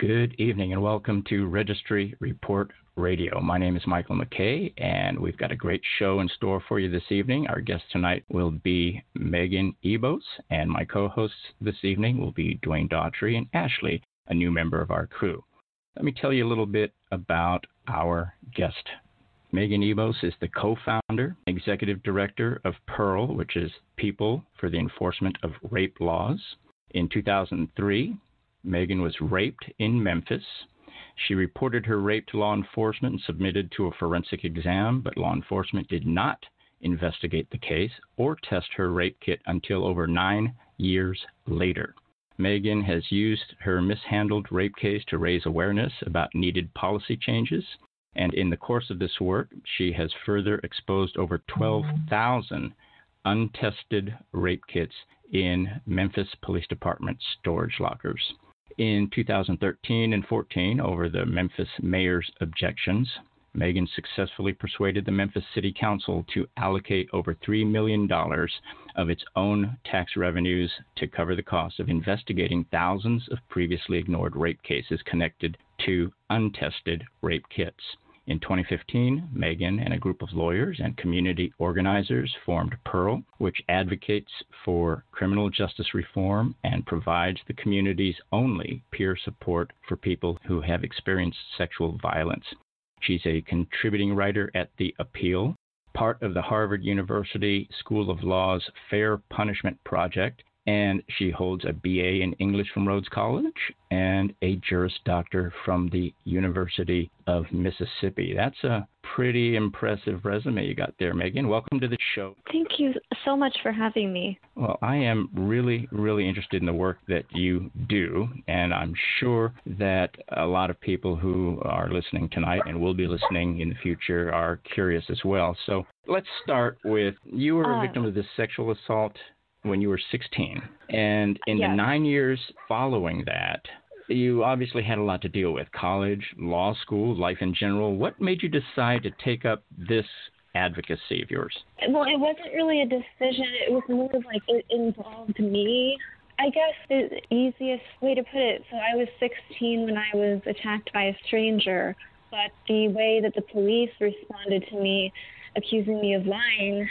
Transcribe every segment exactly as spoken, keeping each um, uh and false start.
Good evening and welcome to Registry Report Radio. My name is Michael McKay, and we've got a great show in store for you this evening. Our guest tonight will be Megan Ebos, and my co-hosts this evening will be Dwayne Daughtry and Ashley, a new member of our crew. Let me tell you a little bit about our guest. Megan Ebos is the co-founder, executive director of PEARL, which is People for the Enforcement of Rape Laws. In two thousand three, Megan was raped in Memphis. She reported her rape to law enforcement and submitted to a forensic exam, but law enforcement did not investigate the case or test her rape kit until over nine years later. Megan has used her mishandled rape case to raise awareness about needed policy changes, and in the course of this work, she has further exposed over twelve thousand untested rape kits in Memphis Police Department storage lockers. In two thousand thirteen and fourteen, over the Memphis mayor's objections, Megan successfully persuaded the Memphis City Council to allocate over three million dollars of its own tax revenues to cover the cost of investigating thousands of previously ignored rape cases connected to untested rape kits. In twenty fifteen, Megan and a group of lawyers and community organizers formed PEARL, which advocates for criminal justice reform and provides the community's only peer support for people who have experienced sexual violence. She's a contributing writer at The Appeal, part of the Harvard University School of Law's Fair Punishment Project, and she holds a B A in English from Rhodes College and a Juris Doctor from the University of Mississippi. That's a pretty impressive resume you got there, Megan. Welcome to the show. Thank you so much for having me. Well, I am really, really interested in the work that you do, and I'm sure that a lot of people who are listening tonight and will be listening in the future are curious as well. So let's start with, you were a uh, victim of this sexual assault when you were sixteen. And in yes. the nine years following that, you obviously had a lot to deal with. College, law school, life in general. What made you decide to take up this advocacy of yours? Well, it wasn't really a decision. It was more of like it involved me. I guess the easiest way to put it, so I was sixteen when I was attacked by a stranger, but the way that the police responded to me, accusing me of lying,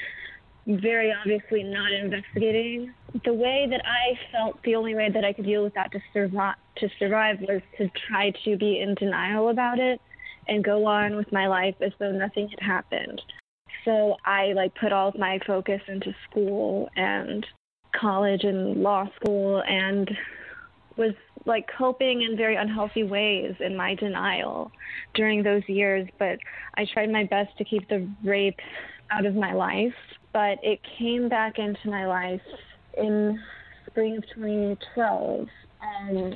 very obviously not investigating. The way that I felt, the only way that I could deal with that to survive, to survive was to try to be in denial about it and go on with my life as though nothing had happened. So I like put all of my focus into school and college and law school and was like coping in very unhealthy ways in my denial during those years. But I tried my best to keep the rape out of my life. But it came back into my life in spring of twenty twelve um,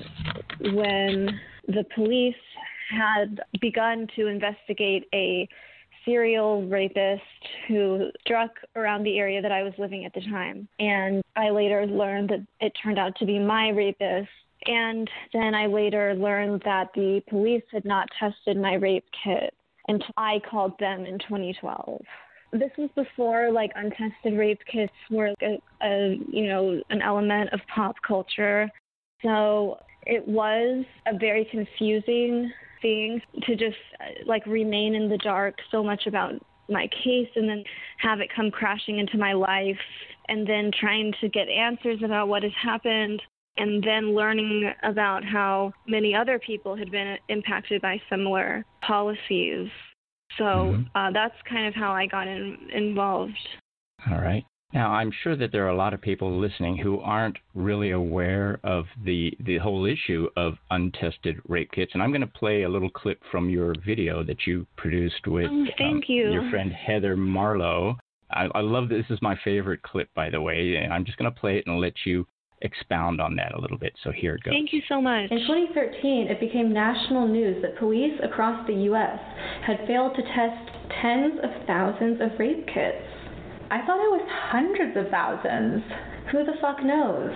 when the police had begun to investigate a serial rapist who struck around the area that I was living at the time. And I later learned that it turned out to be my rapist. And then I later learned that the police had not tested my rape kit until I called them in twenty twelve. This was before, like, untested rape kits were, a, a, you know, an element of pop culture. So it was a very confusing thing to just, like, remain in the dark so much about my case and then have it come crashing into my life and then trying to get answers about what has happened and then learning about how many other people had been impacted by similar policies. So mm-hmm. uh, that's kind of how I got in, involved. All right. Now, I'm sure that there are a lot of people listening who aren't really aware of the, the whole issue of untested rape kits. And I'm going to play a little clip from your video that you produced with oh, thank um, you. your friend Heather Marlowe. I, I love this. This is my favorite clip, by the way. And I'm just going to play it and let you expound on that a little bit. So here it goes. Thank you so much. In twenty thirteen, it became national news that police across the U S had failed to test tens of thousands of rape kits. I thought it was hundreds of thousands. Who the fuck knows?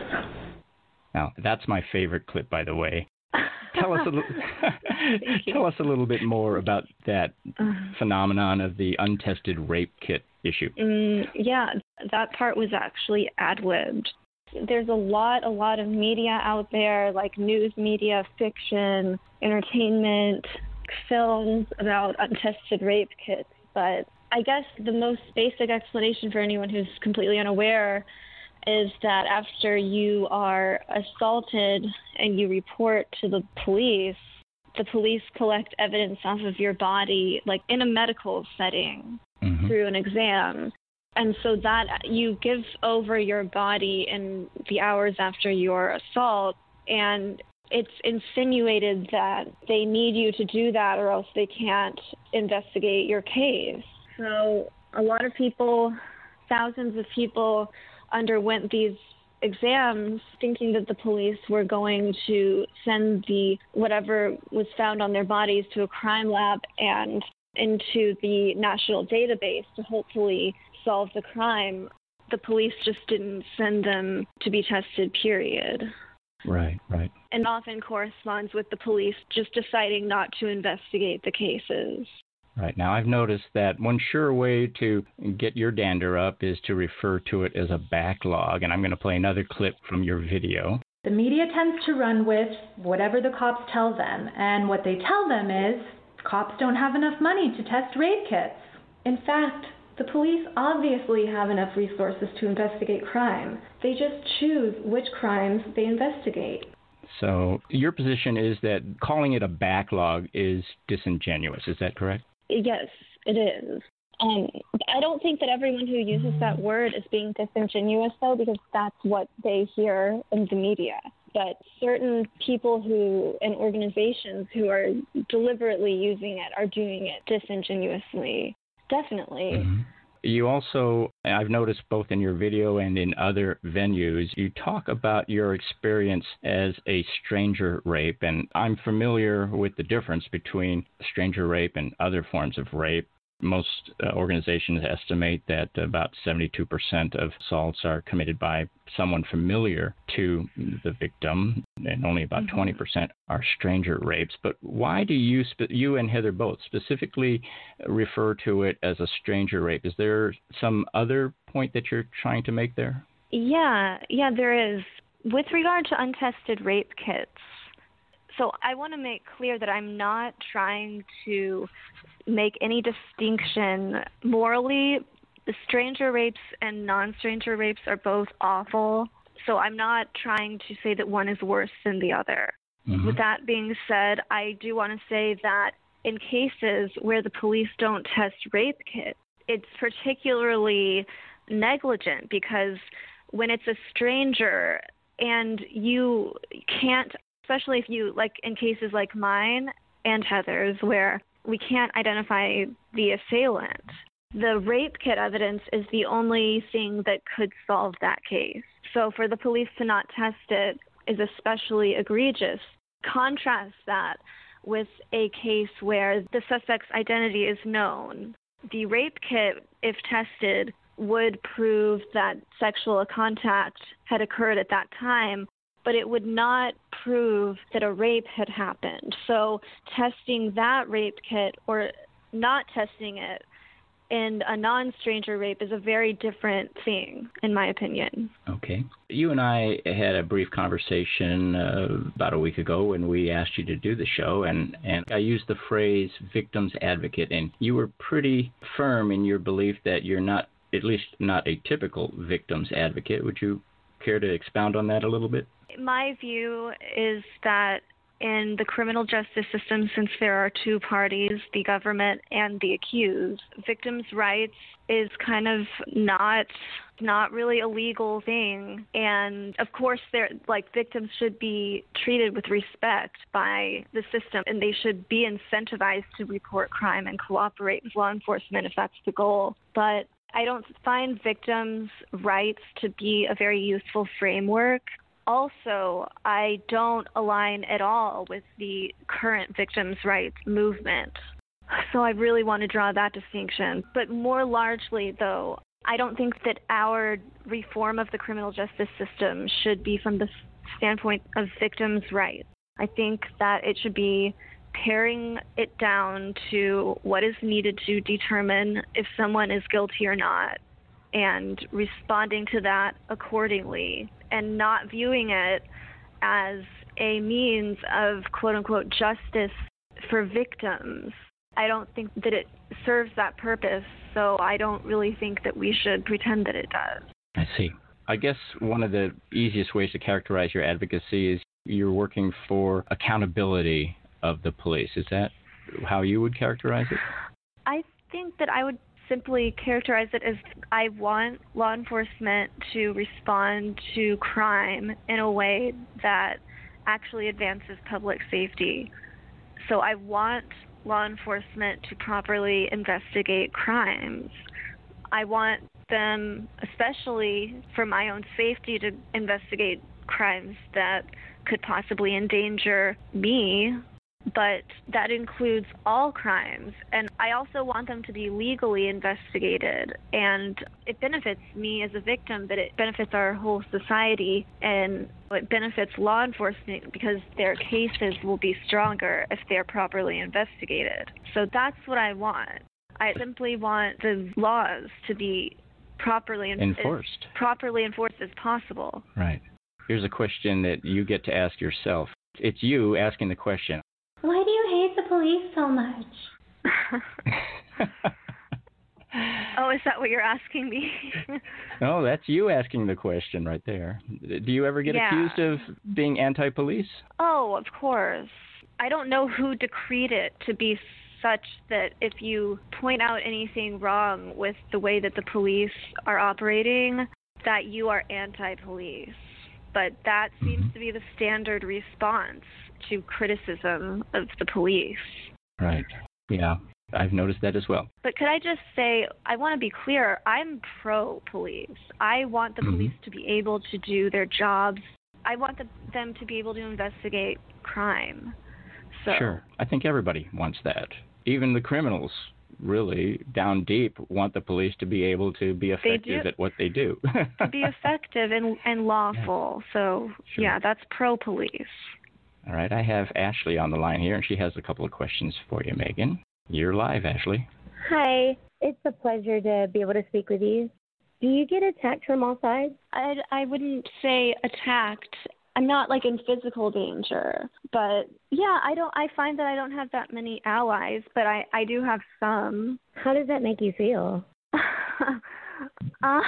Now, that's my favorite clip, by the way. Tell us a little, tell us a little bit more about that uh, phenomenon of the untested rape kit issue. Um, yeah, that part was actually ad-libbed. There's a lot, a lot of media out there, like news media, fiction, entertainment, films about untested rape kits. But I guess the most basic explanation for anyone who's completely unaware is that after you are assaulted and you report to the police, the police collect evidence off of your body, like in a medical setting, mm-hmm. through an exam. And so that you give over your body in the hours after your assault, and it's insinuated that they need you to do that or else they can't investigate your case. So a lot of people, thousands of people, underwent these exams thinking that the police were going to send the whatever was found on their bodies to a crime lab and into the national database to hopefully solve the crime. The police just didn't send them to be tested, period. Right, right. And often corresponds with the police just deciding not to investigate the cases. Right. Now, I've noticed that one sure way to get your dander up is to refer to it as a backlog, and I'm going to play another clip from your video. The media tends to run with whatever the cops tell them, and what they tell them is cops don't have enough money to test rape kits. In fact, the police obviously have enough resources to investigate crime. They just choose which crimes they investigate. So your position is that calling it a backlog is disingenuous. Is that correct? Yes, it is. Um, I don't think that everyone who uses that word is being disingenuous, though, because that's what they hear in the media. But certain people who and organizations who are deliberately using it are doing it disingenuously. Definitely. Mm-hmm. You also, I've noticed both in your video and in other venues, you talk about your experience as a stranger rape, and I'm familiar with the difference between stranger rape and other forms of rape. Most uh, organizations estimate that about seventy-two percent of assaults are committed by someone familiar to the victim, and only about mm-hmm. twenty percent are stranger rapes. But why do you, spe- you and Heather both, specifically refer to it as a stranger rape? Is there some other point that you're trying to make there? Yeah, yeah, there is. With regard to untested rape kits, so I want to make clear that I'm not trying to make any distinction morally. The stranger rapes and non-stranger rapes are both awful, so I'm not trying to say that one is worse than the other. Mm-hmm. With that being said, I do want to say that in cases where the police don't test rape kits, it's particularly negligent, because when it's a stranger and you can't, especially if you, like in cases like mine and Heather's, where we can't identify the assailant, the rape kit evidence is the only thing that could solve that case. So for the police to not test it is especially egregious. Contrast that with a case where the suspect's identity is known. The rape kit, if tested, would prove that sexual contact had occurred at that time, but it would not prove that a rape had happened. So testing that rape kit or not testing it in a non-stranger rape is a very different thing, in my opinion. Okay. You and I had a brief conversation uh, about a week ago when we asked you to do the show, and, and I used the phrase victim's advocate, and you were pretty firm in your belief that you're not, at least not a typical victim's advocate. Would you care to expound on that a little bit? My view is that in the criminal justice system, since there are two parties, the government and the accused, victims' rights is kind of not not really a legal thing. And of course, they're like victims should be treated with respect by the system, and they should be incentivized to report crime and cooperate with law enforcement if that's the goal. But I don't find victims' rights to be a very useful framework. Also, I don't align at all with the current victims' rights movement. So I really want to draw that distinction. But more largely, though, I don't think that our reform of the criminal justice system should be from the standpoint of victims' rights. I think that it should be paring it down to what is needed to determine if someone is guilty or not. and responding to that accordingly and not viewing it as a means of quote-unquote justice for victims. I don't think that it serves that purpose, so I don't really think that we should pretend that it does. I see. I guess one of the easiest ways to characterize your advocacy is you're working for accountability of the police. Is that how you would characterize it? I think that I would simply characterize it as I want law enforcement to respond to crime in a way that actually advances public safety. So I want law enforcement to properly investigate crimes. I want them, especially for my own safety, to investigate crimes that could possibly endanger me, but that includes all crimes. And I also want them to be legally investigated. And it benefits me as a victim, but it benefits our whole society, and it benefits law enforcement because their cases will be stronger if they're properly investigated. So that's what I want. I simply want the laws to be properly en- enforced. as properly enforced as possible. Right. Here's a question that you get to ask yourself. It's you asking the question. Why do you hate the police so much? Oh, is that what you're asking me? No, that's you asking the question right there. Do you ever get yeah. accused of being anti-police? Oh, of course. I don't know who decreed it to be such that if you point out anything wrong with the way that the police are operating, that you are anti-police. But that seems mm-hmm. to be the standard response to criticism of the police. Right. Yeah, I've noticed that as well. But could I just say, I want to be clear, I'm pro-police. I want the mm-hmm. police to be able to do their jobs. I want the, them to be able to investigate crime. So. Sure. I think everybody wants that. Even the criminals, really, down deep, want the police to be able to be effective at what they do. To be effective and, and lawful. Yeah. So, sure. yeah, that's pro-police. All right, I have Ashley on the line here, and she has a couple of questions for you, Megan. You're live, Ashley. Hi, it's a pleasure to be able to speak with you. Do you get attacked from all sides? I, I wouldn't say attacked. I'm not like in physical danger, but yeah, I don't. I find that I don't have that many allies, but I, I do have some. How does that make you feel? uh,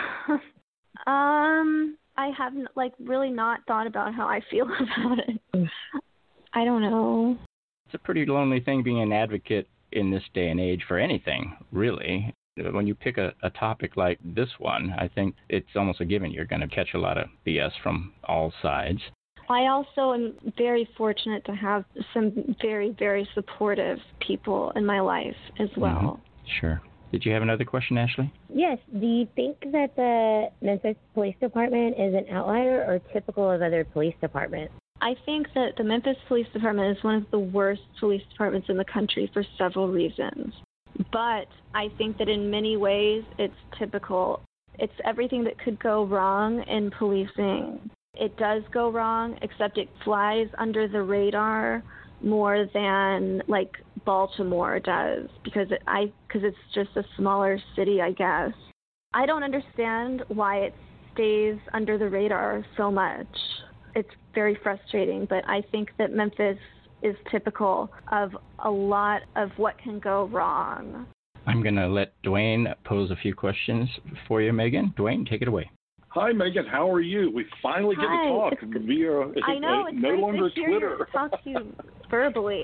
um, I haven't like really not thought about how I feel about it. I don't know. It's a pretty lonely thing being an advocate in this day and age for anything, really. When you pick a, a topic like this one, I think it's almost a given you're going to catch a lot of B S from all sides. I also am very fortunate to have some very, very supportive people in my life as well. Mm-hmm. Sure. Did you have another question, Ashley? Yes. Do you think that the Memphis Police Department is an outlier or typical of other police departments? I think that the Memphis Police Department is one of the worst police departments in the country for several reasons. But I think that in many ways it's typical. It's everything that could go wrong in policing. It does go wrong, except it flies under the radar more than like Baltimore does, because it, I because it's just a smaller city, I guess. I don't understand why it stays under the radar so much. It's very frustrating, but I think that Memphis is typical of a lot of what can go wrong. I'm going to let Dwayne pose a few questions for you, Megan. Dwayne, take it away. Hi, Megan. How are you? We finally get Hi. to talk it's, via I know, uh, it's no nice longer to hear Twitter. You talk to you verbally.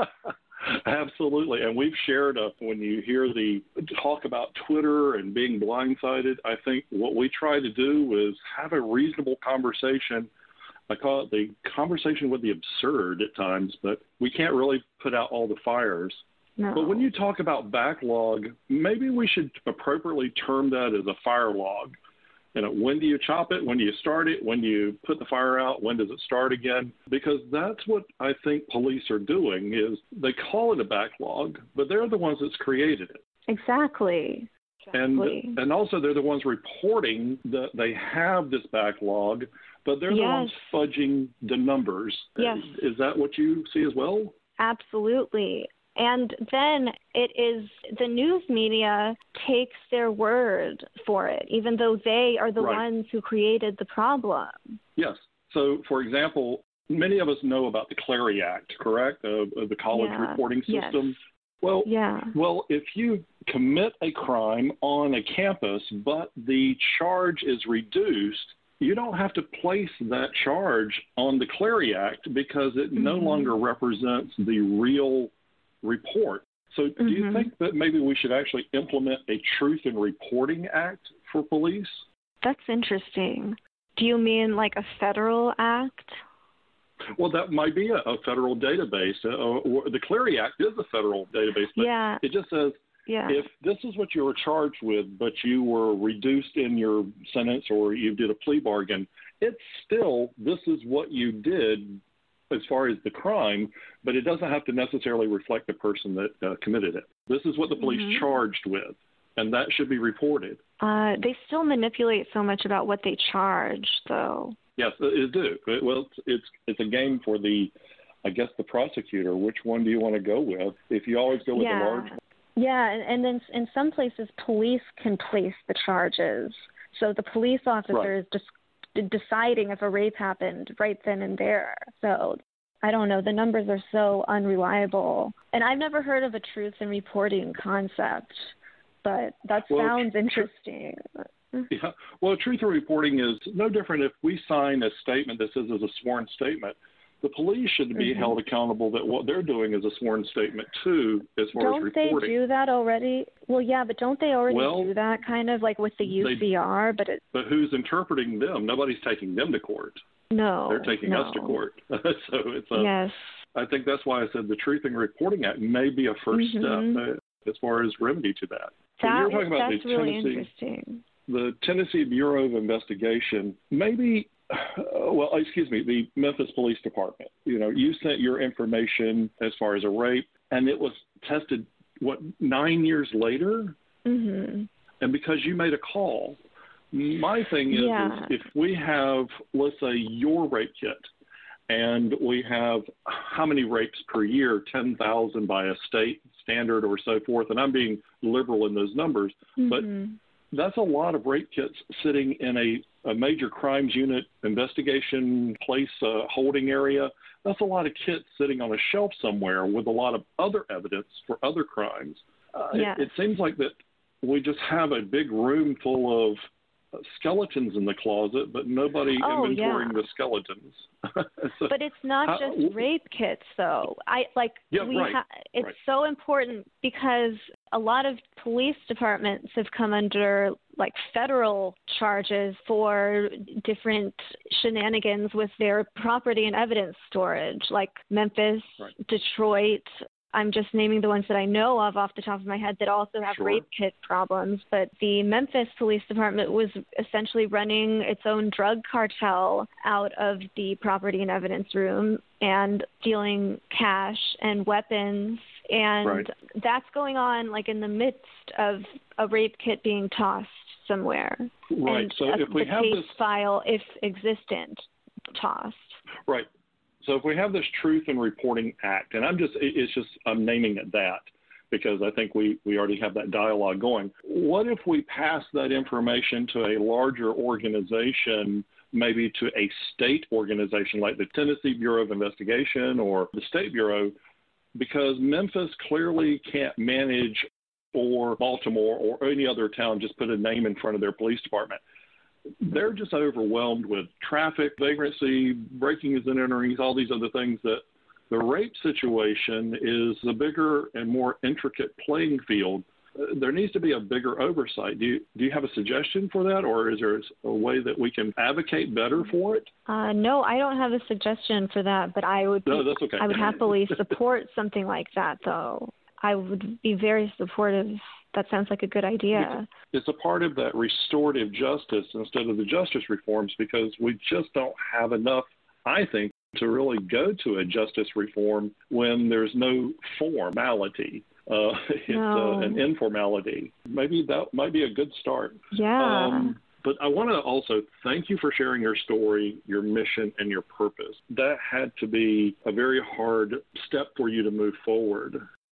Absolutely. And we've shared, uh, when you hear the talk about Twitter and being blindsided, I think what we try to do is have a reasonable conversation. I call it the conversation with the absurd at times, but we can't really put out all the fires. No. But when you talk about backlog, maybe we should appropriately term that as a fire log. You know, when do you chop it? When do you start it? When do you put the fire out? When does it start again? Because that's what I think police are doing is they call it a backlog, but they're the ones that's created it. Exactly. Exactly. And and also they're the ones reporting that they have this backlog, but they're yes. the ones fudging the numbers. Yes. Is that what you see as well? Absolutely. And then it is the news media takes their word for it, even though they are the Right. ones who created the problem. Yes. So, for example, many of us know about the Clery Act, correct? Uh, the college Yeah. reporting Yes. system. Well, Yeah. well, if you commit a crime on a campus, but the charge is reduced, you don't have to place that charge on the Clery Act because it no Mhm. longer represents the real report. So do you Mhm. think that maybe we should actually implement a Truth in Reporting Act for police? That's interesting. Do you mean like a federal act? Well, that might be a, a federal database. Uh, or the Clery Act is a federal database, but Yeah. it just says Yeah. if this is what you were charged with, but you were reduced in your sentence or you did a plea bargain, it's still this is what you did as far as the crime, but it doesn't have to necessarily reflect the person that uh, committed it. This is what the police Mhm. charged with, and that should be reported. Uh, they still manipulate so much about what they charge, though. Yes, it do. It, well, it's, it's it's a game for the, I guess, the prosecutor. Which one do you want to go with? If you always go with yeah. the large one. Yeah, and, and then in some places, police can place the charges. So the police officer Right. is just deciding if a rape happened right then and there. So I don't know. The numbers are so unreliable. And I've never heard of a truth in reporting concept, but that Well, sounds tr- interesting. Yeah. Well, truth in reporting is no different if we sign a statement that says it's a sworn statement. The police should be Mhm. held accountable that what they're doing is a sworn statement too, as far Don't as they reporting. do that already? Well, yeah, but don't they already Well, do that kind of like with the U they- C R? But it, But who's interpreting them? Nobody's taking them to court. no, They're taking no. us to court. So it's a. Yes. I think that's why I said the Truth in Reporting Act may be a first Mhm. step uh, as far as remedy to that. So That, you're talking about that's the really Tennessee. interesting. The Tennessee Bureau of Investigation, maybe, uh, well, excuse me, the Memphis Police Department. You know, you sent your information as far as a rape, and it was tested, what, nine years later? Mhm. And because you made a call. My thing is, Yeah. is if we have, let's say, your rape kit, and we have how many rapes per year, ten thousand by a state standard or so forth, and I'm being liberal in those numbers, but Mhm. that's a lot of rape kits sitting in a, a major crimes unit investigation place, uh, holding area. That's a lot of kits sitting on a shelf somewhere with a lot of other evidence for other crimes. Uh, Yes. it, it seems like that we just have a big room full of skeletons in the closet, but nobody Oh, inventorying yeah. the skeletons. So But it's not how- just rape kits, though. I like Yeah, we right, ha- it's right. so important because a lot of police departments have come under like federal charges for different shenanigans with their property and evidence storage, like Memphis, Right. Detroit. I'm just naming the ones that I know of off the top of my head that also have Sure. rape kit problems. But the Memphis Police Department was essentially running its own drug cartel out of the property and evidence room and stealing cash and weapons. And Right. that's going on like in the midst of a rape kit being tossed somewhere. Right. And So a- if we the have case this file, if existent, tossed. Right. So if we have this Truth in Reporting Act, and I'm just, it- it's just, I'm naming it that because I think we, we already have that dialogue going. What if we pass that information to a larger organization, maybe to a state organization like the Tennessee Bureau of Investigation or the State Bureau, because Memphis clearly can't manage, or Baltimore or any other town, just put a name in front of their police department. They're just overwhelmed with traffic, vagrancy, breakings and enterings, all these other things that the rape situation is a bigger and more intricate playing field. Uh, There needs to be a bigger oversight. Do you, do you have a suggestion for that, or is there a way that we can advocate better for it? Uh, no, I don't have a suggestion for that, but I would. No, be, that's okay. I would happily support something like that, though. I would be very supportive. That sounds like a good idea. It's a part of that restorative justice instead of the justice reforms because we just don't have enough, I think, to really go to a justice reform when there's no formality. Uh, it's No. uh, an informality. Maybe that might be a good start. Yeah. Um, but I want to also thank you for sharing your story, your mission, and your purpose. That had to be a very hard step for you to move forward.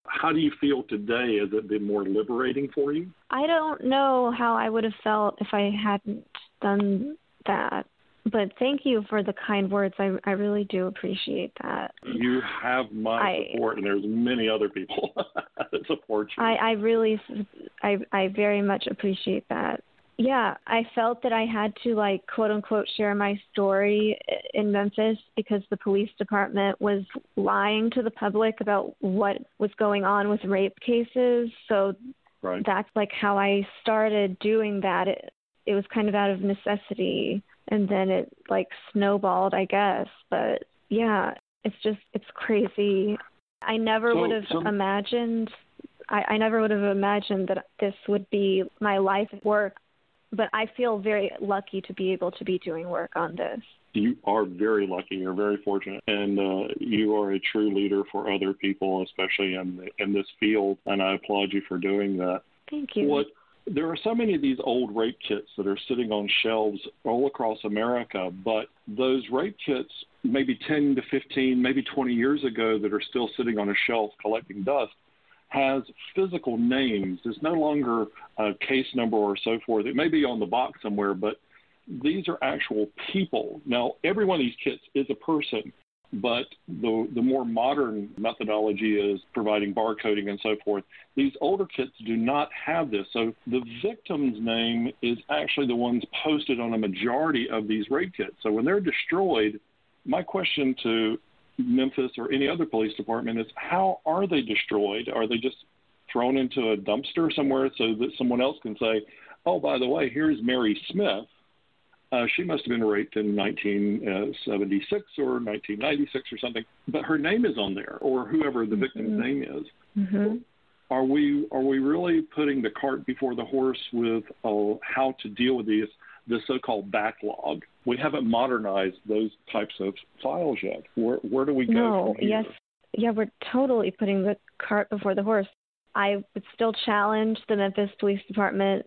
How do you feel today? Has it been more liberating for you? I don't know how I would have felt if I hadn't done that. But thank you for the kind words. I I really do appreciate that. You have my I, support, and there's many other people that support you. I, I really, I, I very much appreciate that. Yeah, I felt that I had to, like, quote unquote, share my story in Memphis because the police department was lying to the public about what was going on with rape cases. So right. That's like how I started doing that. It, it was kind of out of necessity. And then it, like, snowballed, I guess. But, yeah, it's just, it's crazy. I never so, would have so, imagined, I, I never would have imagined that this would be my life work. But I feel very lucky to be able to be doing work on this. You are very lucky. You're very fortunate. And uh, you are a true leader for other people, especially in, the, in this field. And I applaud you for doing that. Thank you. What There are so many of these old rape kits that are sitting on shelves all across America, but those rape kits, maybe ten to fifteen, maybe twenty years ago, that are still sitting on a shelf collecting dust, has physical names. There's no longer a case number or so forth. It may be on the box somewhere, but these are actual people. Now, every one of these kits is a person, but the the more modern methodology is providing barcoding and so forth. These older kits do not have this. So the victim's name is actually the ones posted on a majority of these rape kits. So when they're destroyed, my question to Memphis or any other police department is, how are they destroyed? Are they just thrown into a dumpster somewhere so that someone else can say, oh, by the way, here's Mary Smith. Uh, she must have been raped in nineteen seventy-six or nineteen ninety-six or something, but her name is on there, or whoever the victim's mm-hmm. name is. Mm-hmm. Are we are we really putting the cart before the horse with uh, how to deal with these the so-called backlog? We haven't modernized those types of files yet. Where where do we go no, from here? Yes, yeah, we're totally putting the cart before the horse. I would still challenge the Memphis Police Department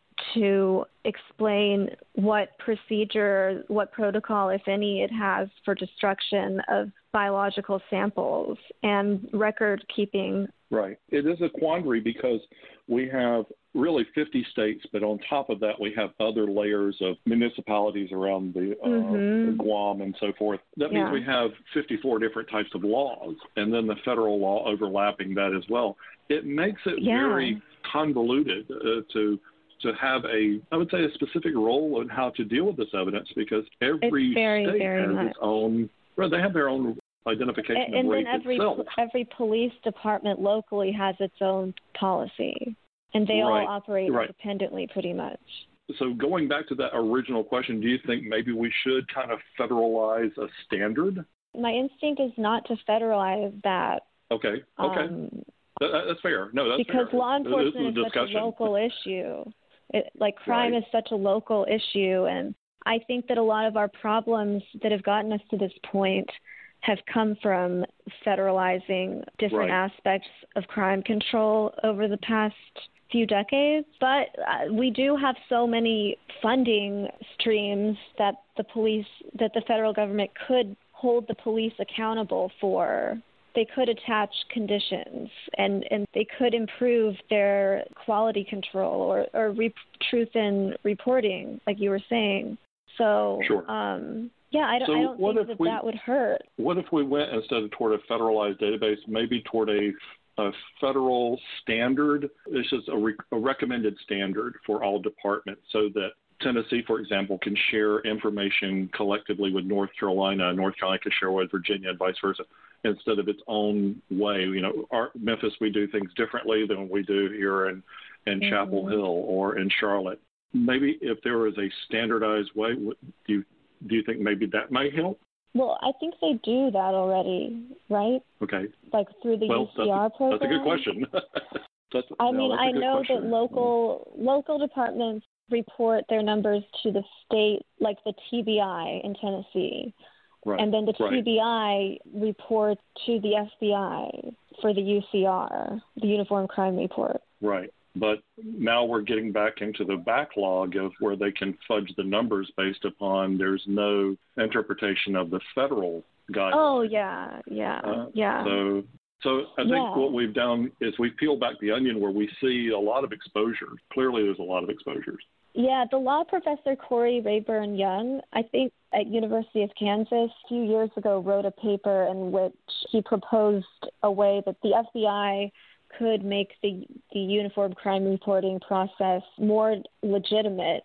to explain what procedure, what protocol, if any, it has for destruction of biological samples and record keeping. Right. It is a quandary because we have really fifty states, but on top of that, we have other layers of municipalities around the uh, mm-hmm. Guam and so forth. That means yeah. we have fifty-four different types of laws, and then the federal law overlapping that as well. It makes it yeah. very convoluted uh, to to have a, I would say, a specific role in how to deal with this evidence, because every very, state very has much. its own, well, they have their own identification and, of and rape then every, itself. every police department locally has its own policy, and they right. all operate right. independently pretty much. So going back to that original question, do you think maybe we should kind of federalize a standard? My instinct is not to federalize that. Okay, okay. Um, that, that's fair. No, that's because fair. law enforcement is, is such a local issue. It, like crime right. is such a local issue, and I think that a lot of our problems that have gotten us to this point have come from federalizing different right. aspects of crime control over the past few decades. But uh, we do have so many funding streams that the police, that the federal government could hold the police accountable for. They could attach conditions, and, and they could improve their quality control or, or re- truth in reporting, like you were saying. So, sure. um, yeah, I don't, so I don't think that we, that would hurt. What if we went, instead of toward a federalized database, maybe toward a, a federal standard? This is a, re- a recommended standard for all departments, so that Tennessee, for example, can share information collectively with North Carolina, North Carolina can share with Virginia, and vice versa, instead of its own way. You know, our, Memphis, we do things differently than we do here in, in mm-hmm. Chapel Hill or in Charlotte. Maybe if there was a standardized way, do you, do you think maybe that might help? Well, I think they do that already, right? Okay. Like through the well, U C R that's a, program? That's a good question. that's, I no, mean, that's I a good know question. that local local departments report their numbers to the state, like the T B I in Tennessee. Right. And then the right. T B I reports to the F B I for the U C R, the Uniform Crime Report. Right. But now we're getting back into the backlog of where they can fudge the numbers based upon there's no interpretation of the federal guidelines. Oh, yeah, yeah, uh, yeah. So So I think Yeah. what we've done is we've peeled back the onion where we see a lot of exposures. Clearly, there's a lot of exposures. Yeah, the law professor Corey Rayburn Young, I think at University of Kansas a few years ago, wrote a paper in which he proposed a way that the F B I could make the, the uniform crime reporting process more legitimate,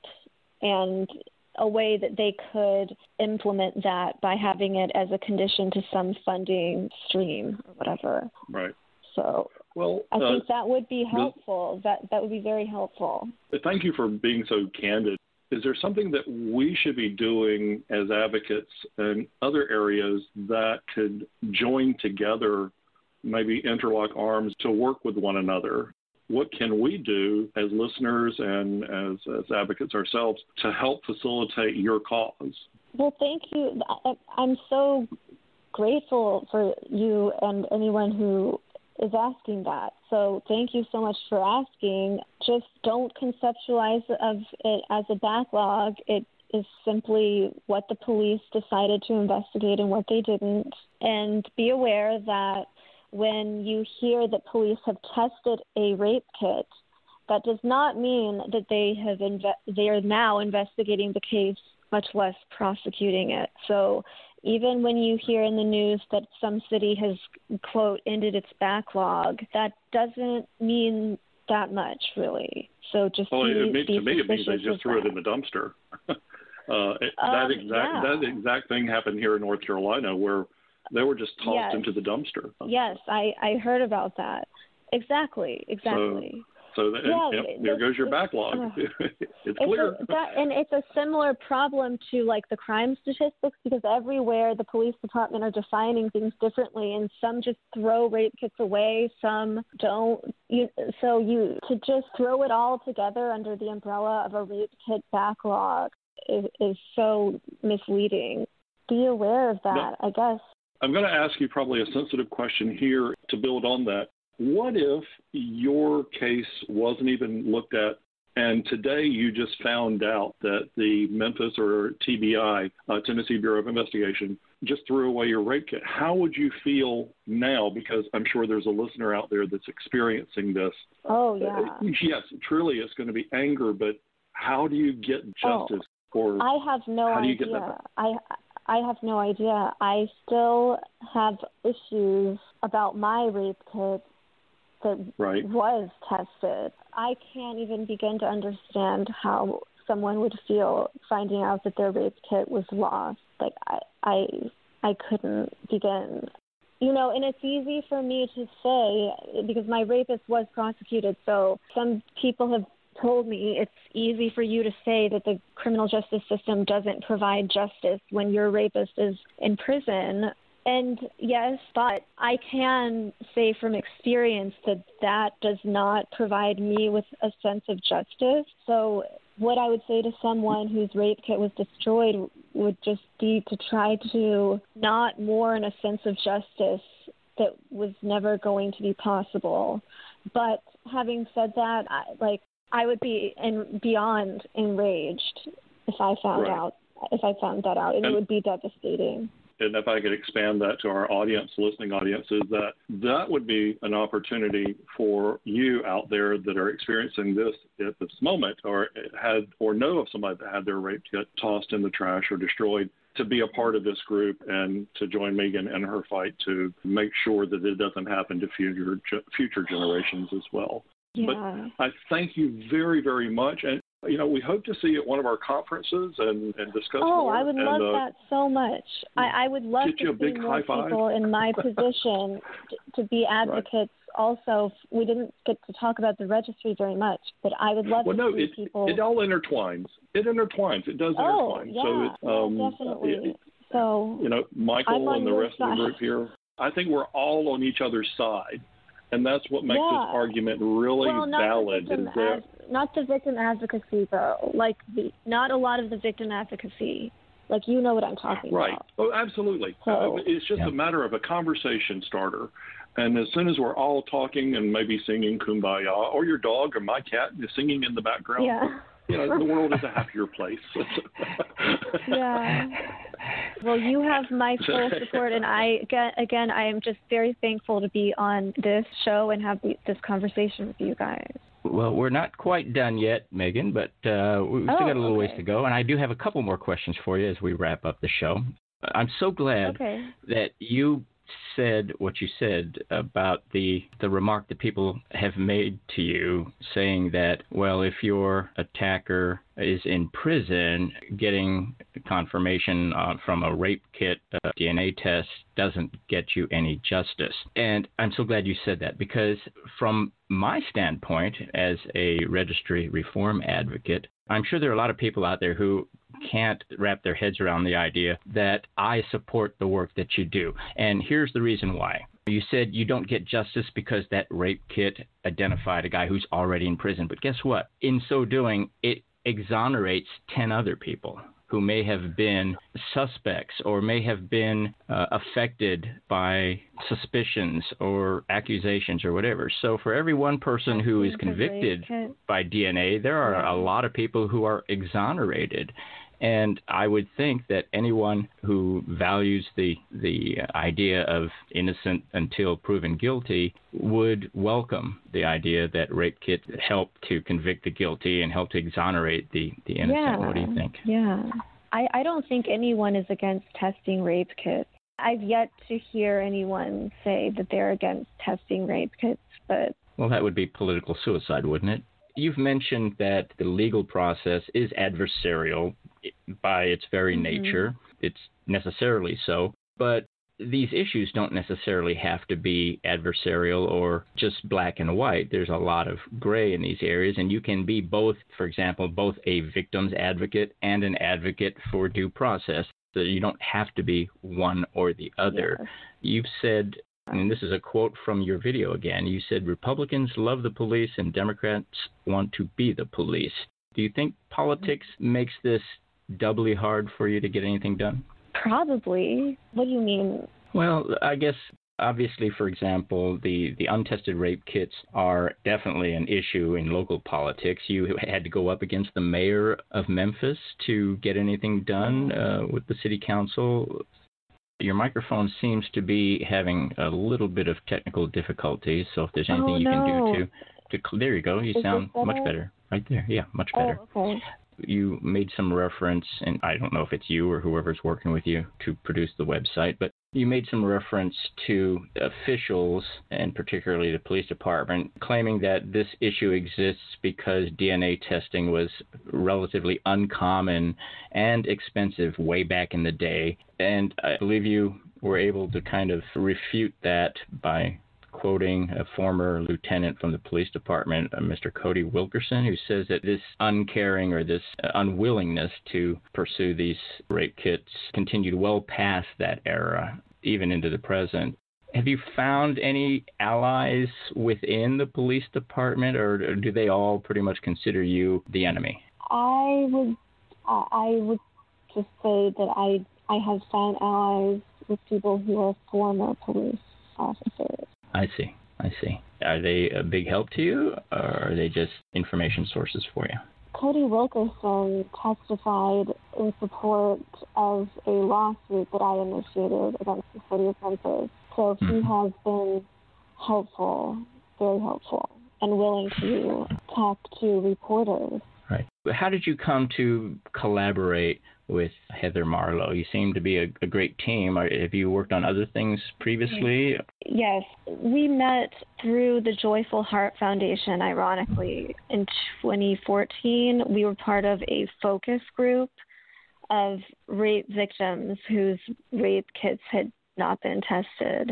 and a way that they could implement that by having it as a condition to some funding stream or whatever. Right. So well, I uh, think that would be helpful. That that would be very helpful. Thank you for being so candid. Is there something that we should be doing as advocates in other areas that could join together, maybe interlock arms to work with one another? What can we do as listeners and as, as advocates ourselves to help facilitate your cause? Well, thank you. I, I'm so grateful for you and anyone who is asking that. So thank you so much for asking. Just don't conceptualize of it as a backlog. It is simply what the police decided to investigate and what they didn't. And be aware that when you hear that police have tested a rape kit, that does not mean that they have inve- they are now investigating the case, much less prosecuting it. So even when you hear in the news that some city has, quote, ended its backlog, that doesn't mean that much, really. So just well, be, it means, be to me, it means they suspicious just of threw that. it in the dumpster. uh, it, Um, that exact yeah. that exact thing happened here in North Carolina, where they were just tossed Yes. into the dumpster. Yes, I, I heard about that. Exactly, exactly. So, so that, Yeah, yep, it- there it- goes your it- backlog. uh, it's It's clear. a, that, and it's a similar problem to like the crime statistics, because everywhere the police department are defining things differently, and some just throw rape kits away, some don't. You, so you to just throw it all together under the umbrella of a rape kit backlog is, is so misleading. Be aware of that, No. I guess. I'm going to ask you probably a sensitive question here to build on that. What if your case wasn't even looked at, and today you just found out that the Memphis or T B I, uh, Tennessee Bureau of Investigation, just threw away your rape kit? How would you feel now? Because I'm sure there's a listener out there that's experiencing this. Oh, yeah. Uh, yes, truly it's going to be anger, but how do you get justice? Oh, or I have no how do you idea. get that? I I have no idea. I still have issues about my rape kit that Right. was tested. I can't even begin to understand how someone would feel finding out that their rape kit was lost. Like I I I couldn't begin. You know, and it's easy for me to say because my rapist was prosecuted. So some people have told me it's easy for you to say that the criminal justice system doesn't provide justice when your rapist is in prison. And yes, but I can say from experience that that does not provide me with a sense of justice. So what I would say to someone whose rape kit was destroyed would just be to try to not mourn a sense of justice that was never going to be possible. But having said that, I, like, I would be in, beyond enraged if I found Right. out, if I found that out, and, and it would be devastating. And if I could expand that to our audience, listening audience, is that that would be an opportunity for you out there that are experiencing this at this moment, or had or know of somebody that had their rape kit tossed in the trash or destroyed, to be a part of this group and to join Megan in her fight to make sure that it doesn't happen to future future generations as well. Yeah. But I thank you very, very much. And, you know, we hope to see you at one of our conferences and, and discuss Oh, more. I would and, love uh, that so much. I, I would love get to you a see big more high five. people in my position to, to be advocates. Right. Also, we didn't get to talk about the registry very much, but I would love well, to no, see it, people. it all intertwines. It intertwines. It does oh, intertwine. Yeah, so it, um, yeah, definitely. It, so, you know, Michael and the your rest side. of the group here, I think we're all on each other's side. And that's what makes yeah. this argument really well, not valid. The victim is that, ad, not the victim advocacy, though. Like, the, not a lot of the victim advocacy. Like, you know what I'm talking right. about. Right. Oh, absolutely. So, uh, it's just yeah. a matter of a conversation starter. And as soon as we're all talking and maybe singing Kumbaya, or your dog or my cat is singing in the background, yeah. you know, the world is a happier place. yeah. Well, you have my full support, and I again, again, I am just very thankful to be on this show and have this conversation with you guys. Well, we're not quite done yet, Megan, but uh, we've still oh, got a little okay. ways to go, and I do have a couple more questions for you as we wrap up the show. I'm so glad okay. that you said what you said about the the remark that people have made to you, saying that, well, if your attacker is in prison, getting confirmation uh, from a rape kit uh, D N A test doesn't get you any justice. And I'm so glad you said that, because from my standpoint as a registry reform advocate, I'm sure there are a lot of people out there who can't wrap their heads around the idea that I support the work that you do. And here's the reason why. You said you don't get justice because that rape kit identified a guy who's already in prison. But guess what? In so doing, it exonerates ten other people who may have been suspects or may have been uh, affected by suspicions or accusations or whatever. So for every one person who is convicted by D N A, there are a lot of people who are exonerated. And I would think that anyone who values the the idea of innocent until proven guilty would welcome the idea that rape kit help to convict the guilty and help to exonerate the, the innocent. Yeah. What do you think? Yeah. I, I don't think anyone is against testing rape kits. I've yet to hear anyone say that they're against testing rape kits, but... Well, that would be political suicide, wouldn't it? You've mentioned that the legal process is adversarial by its very mm-hmm. nature. It's necessarily so. But these issues don't necessarily have to be adversarial or just black and white. There's a lot of gray in these areas, and you can be both, for example, both a victim's advocate and an advocate for due process. So you don't have to be one or the other. Yes. You've said, and this is a quote from your video again, you said Republicans love the police and Democrats want to be the police. Do you think politics makes this doubly hard for you to get anything done? Probably. What do you mean? Well, I guess obviously, for example, the, the untested rape kits are definitely an issue in local politics. You had to go up against the mayor of Memphis to get anything done uh, with the city council. Your microphone seems to be having a little bit of technical difficulties, so if there's anything oh, you no. can do to, to... There you go. You Is sound better? much better. Right there. Yeah, much better. Oh, okay. You made some reference, and I don't know if it's you or whoever's working with you to produce the website, but you made some reference to officials, and particularly the police department, claiming that this issue exists because D N A testing was relatively uncommon and expensive way back in the day. And I believe you were able to kind of refute that by quoting a former lieutenant from the police department, uh, Mister Cody Wilkerson, who says that this uncaring or this uh, unwillingness to pursue these rape kits continued well past that era, even into the present. Have you found any allies within the police department, or do they all pretty much consider you the enemy? I would, uh, I would just say that I, I have found allies with people who are former police officers. I see. I see. Are they a big help to you, or are they just information sources for you? Cody Wilkerson testified in support of a lawsuit that I initiated against the city of Memphis. So he mm-hmm. has been helpful, very helpful, and willing to talk to reporters. Right. How did you come to collaborate with Heather Marlowe? You seem to be a, a great team. Have you worked on other things previously? Yes. We met through the Joyful Heart Foundation, ironically. In twenty fourteen, we were part of a focus group of rape victims whose rape kits had not been tested.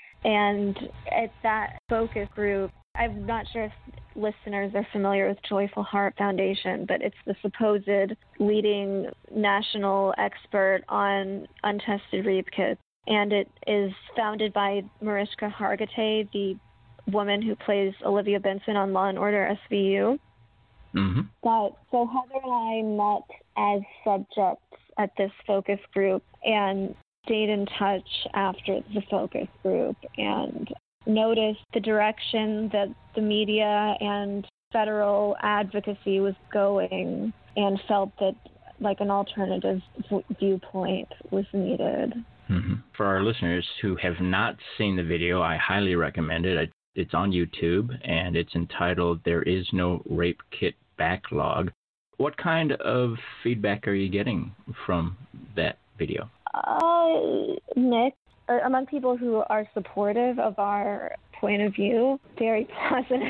And at that focus group, I'm not sure if listeners are familiar with Joyful Heart Foundation, but it's the supposed leading national expert on untested rape kits. And it is founded by Mariska Hargitay, the woman who plays Olivia Benson on Law and Order S V U. Mm-hmm. But, so Heather and I met as subjects at this focus group and stayed in touch after the focus group and noticed the direction that the media and federal advocacy was going and felt that like an alternative v- viewpoint was needed. Mm-hmm. For our listeners who have not seen the video, I highly recommend it. It's on YouTube, and it's entitled "There Is No Rape Kit Backlog." What kind of feedback are you getting from that video? Uh, mixed. Uh, among people who are supportive of our point of view, very positive.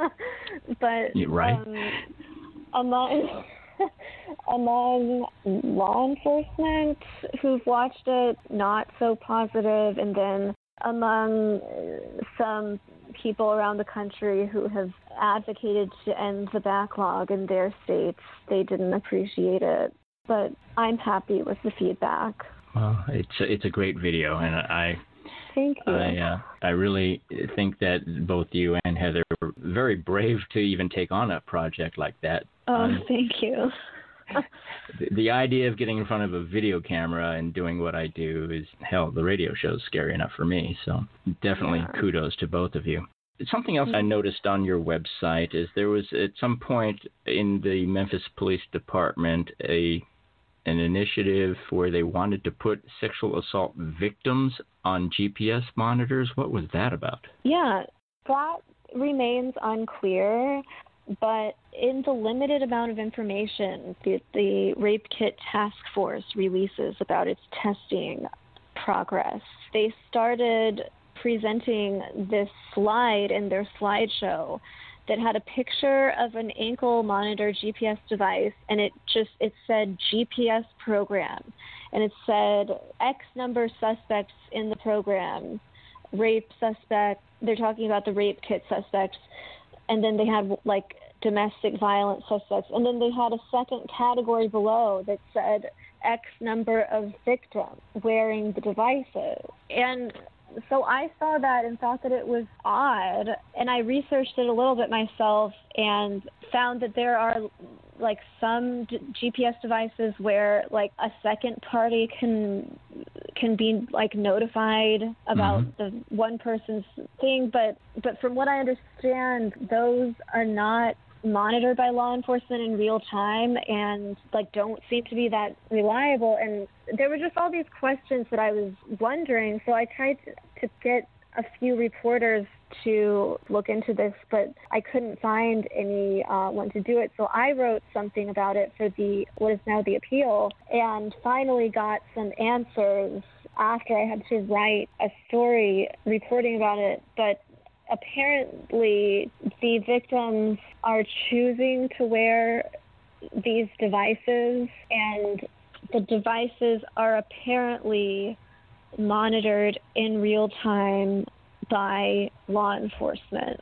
But right. um, among among law enforcement who've watched it, not so positive, and then among some people around the country who have advocated to end the backlog in their states, they didn't appreciate it. But I'm happy with the feedback. Well, it's a, it's a great video, and I thank you. I, uh, I really think that both you and Heather were very brave to even take on a project like that. Oh, um, thank you. the, the idea of getting in front of a video camera and doing what I do is, hell, the radio show is scary enough for me. So definitely yeah. kudos to both of you. Something else I noticed on your website is there was at some point in the Memphis Police Department a an initiative where they wanted to put sexual assault victims on G P S monitors. What was that about? Yeah, that remains unclear, but in the limited amount of information that the Rape Kit Task Force releases about its testing progress, they started presenting this slide in their slideshow that had a picture of an ankle monitor G P S device, and it just, it said G P S program, and it said X number suspects in the program, rape suspect, they're talking about the rape kit suspects, and then they had like domestic violence suspects, and then they had a second category below that said X number of victims wearing the devices. And so I saw that and thought that it was odd, and I researched it a little bit myself and found that there are like some d- G P S devices where like a second party can can be like notified about mm-hmm. the one person's thing, but but from what I understand, those are not monitored by law enforcement in real time and like don't seem to be that reliable. And there were just all these questions that I was wondering, so I tried to, to get a few reporters to look into this, but I couldn't find any uh, one to do it. So I wrote something about it for the what is now the Appeal, and finally got some answers after I had to write a story reporting about it. But apparently the victims are choosing to wear these devices, and the devices are apparently monitored in real time by law enforcement.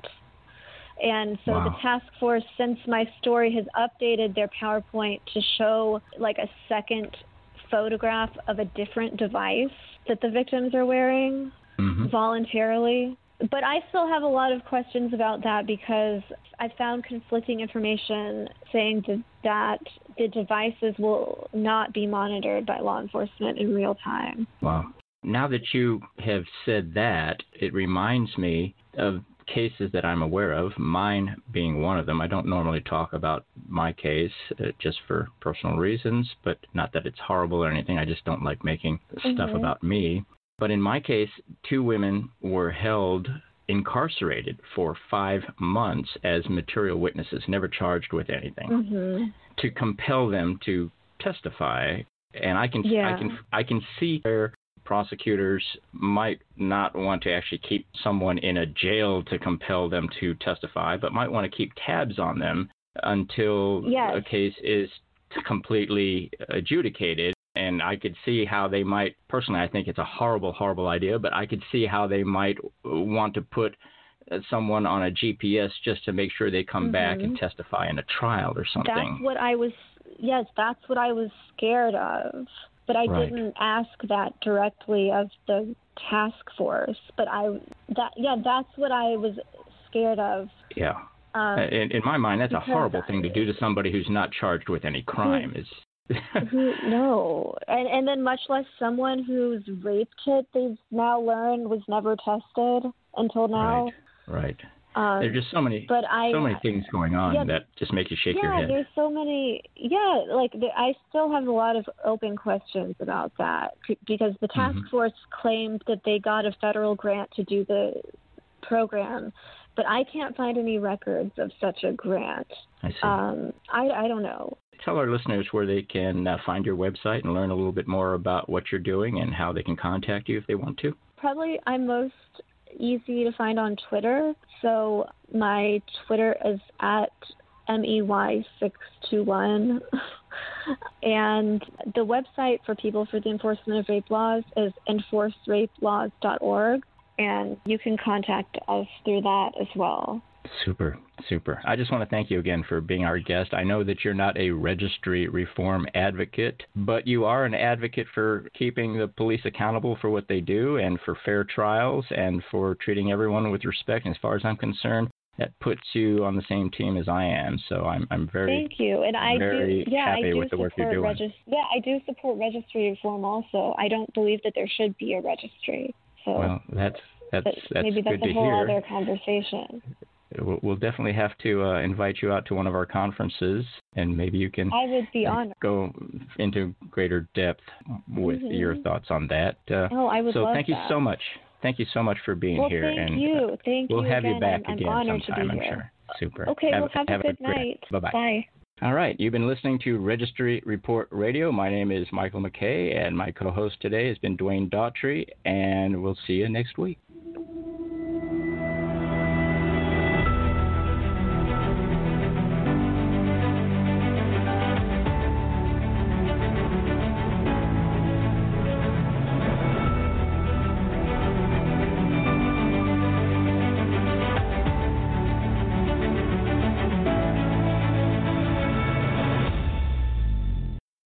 And so wow. the task force, since my story, has updated their PowerPoint to show like a second photograph of a different device that the victims are wearing mm-hmm. voluntarily. But I still have a lot of questions about that because I found conflicting information saying that, that the devices will not be monitored by law enforcement in real time. Wow. Now that you have said that, it reminds me of cases that I'm aware of, mine being one of them. I don't normally talk about my case uh, just for personal reasons, but not that it's horrible or anything. I just don't like making mm-hmm. stuff about me. But in my case, two women were held incarcerated for five months as material witnesses, never charged with anything, mm-hmm. to compel them to testify. And I can, yeah. I can, I can see where prosecutors might not want to actually keep someone in a jail to compel them to testify, but might want to keep tabs on them until yes. a case is completely adjudicated. And I could see how they might, personally, I think it's a horrible, horrible idea, but I could see how they might want to put someone on a G P S just to make sure they come mm-hmm. back and testify in a trial or something. That's what I was, yes, that's what I was scared of. But I right. didn't ask that directly of the task force. But I, that yeah, that's what I was scared of. Yeah. Um, in, in my mind, that's a horrible thing to do to somebody who's not charged with any crime. Is who, no, and and then much less someone whose rape kit they've now learned was never tested until now. Right. Right. Um, There's just so many, but I, so many things going on yeah, that just make you shake yeah, your head. there's so many. Yeah, like the, I still have a lot of open questions about that c- because the task Mm-hmm. force claimed that they got a federal grant to do the program, but I can't find any records of such a grant. I see. Um, I, I don't know. Tell our listeners where they can uh, find your website and learn a little bit more about what you're doing and how they can contact you if they want to. Probably I'm most easy to find on Twitter. So my Twitter is at M E Y six two one. And the website for People for the Enforcement of Rape Laws is enforce rape laws dot org. And you can contact us through that as well. Super, super. I just want to thank you again for being our guest. I know that you're not a registry reform advocate, but you are an advocate for keeping the police accountable for what they do and for fair trials and for treating everyone with respect. And as far as I'm concerned, that puts you on the same team as I am. So I'm I'm very Thank you. And I very do, yeah, happy I do with the work you're support doing. regis- yeah, I do support registry reform also. I don't believe that there should be a registry. So Well, that's that's but that's maybe that's good a to whole hear. other conversation. We'll, we'll definitely have to uh, invite you out to one of our conferences, and maybe you can I would be honored. go into greater depth with Mm-hmm. your thoughts on that. Uh, Oh, I would so love thank you that. so much. Thank you so much for being Well, here. thank and you. uh, Thank we'll you have again. you back I'm, again I'm honored sometime, to be I'm here. sure. Super. Okay, have, well, have, have a good great night. Bye-bye. Bye. All right, you've been listening to Registry Report Radio. My name is Michael McKay, and my co-host today has been Dwayne Daughtry, and we'll see you next week.